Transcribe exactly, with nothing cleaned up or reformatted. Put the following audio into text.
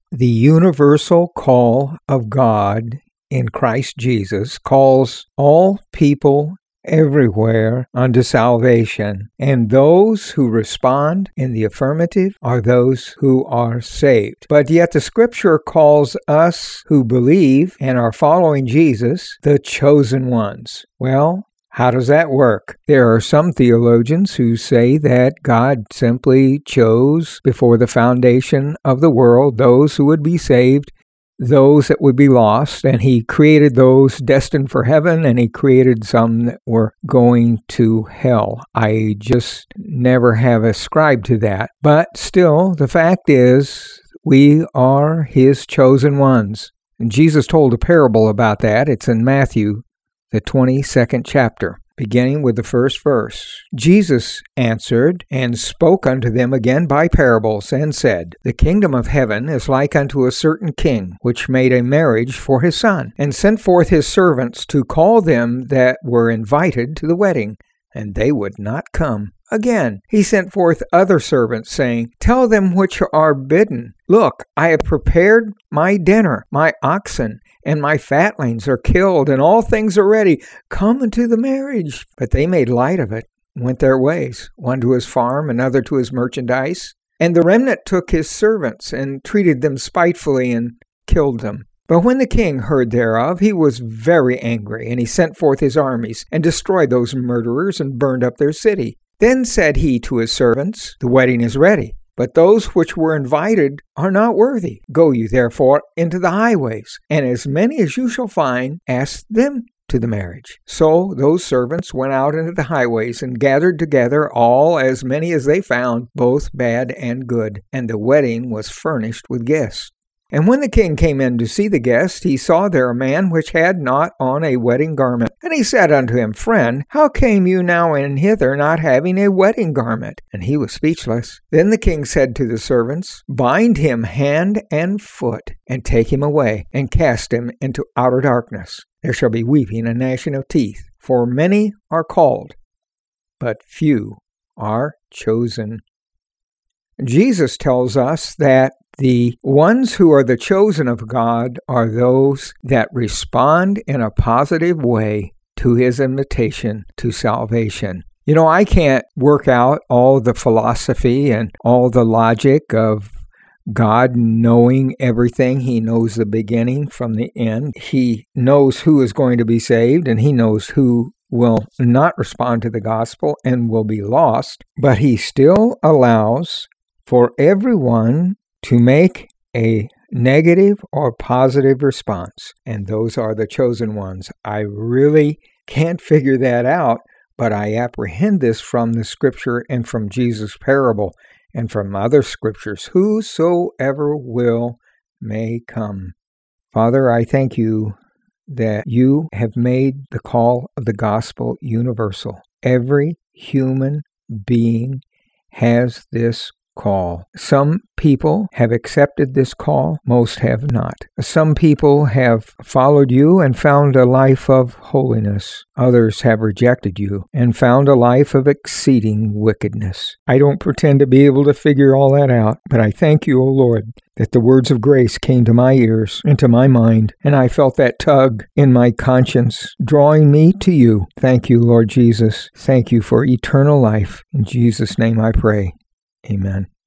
The universal call of God in Christ Jesus calls all people everywhere unto salvation, and those who respond in the affirmative are those who are saved. But yet the Scripture calls us who believe and are following Jesus the chosen ones. Well, how does that work? There are some theologians who say that God simply chose before the foundation of the world those who would be saved, those that would be lost, and he created those destined for heaven, and he created some that were going to hell. I just never have ascribed to that. But still, the fact is, we are his chosen ones. And Jesus told a parable about that. It's in Matthew, the twenty-second chapter, beginning with the first verse. Jesus answered and spoke unto them again by parables, and said, The kingdom of heaven is like unto a certain king, which made a marriage for his son, and sent forth his servants to call them that were invited to the wedding, and they would not come. Again, he sent forth other servants, saying, Tell them which are bidden, Look, I have prepared my dinner, my oxen and my fatlings are killed, and all things are ready. Come unto the marriage. But they made light of it, went their ways, one to his farm, another to his merchandise. And the remnant took his servants, and treated them spitefully, and killed them. But when the king heard thereof, he was very angry, and he sent forth his armies, and destroyed those murderers, and burned up their city. Then said he to his servants, The wedding is ready, but those which were invited are not worthy. Go you therefore into the highways, and as many as you shall find, ask them to the marriage. So those servants went out into the highways, and gathered together all as many as they found, both bad and good. And the wedding was furnished with guests. And when the king came in to see the guest, he saw there a man which had not on a wedding garment. And he said unto him, Friend, how came you now in hither, not having a wedding garment? And he was speechless. Then the king said to the servants, Bind him hand and foot, and take him away, and cast him into outer darkness. There shall be weeping and gnashing of teeth, for many are called, but few are chosen. Jesus tells us that the ones who are the chosen of God are those that respond in a positive way to his invitation to salvation. You know, I can't work out all the philosophy and all the logic of God knowing everything. He knows the beginning from the end. He knows who is going to be saved, and he knows who will not respond to the gospel and will be lost. But he still allows for everyone to make a negative or positive response, and those are the chosen ones. I really can't figure that out, but I apprehend this from the scripture and from Jesus' parable and from other scriptures. Whosoever will may come. Father, I thank you that you have made the call of the gospel universal. Every human being has this call. Some people have accepted this call, most have not. Some people have followed you and found a life of holiness. Others have rejected you and found a life of exceeding wickedness. I don't pretend to be able to figure all that out, but I thank you, O Lord, that the words of grace came to my ears and to my mind, and I felt that tug in my conscience drawing me to you. Thank you, Lord Jesus. Thank you for eternal life. In Jesus' name I pray. Amen.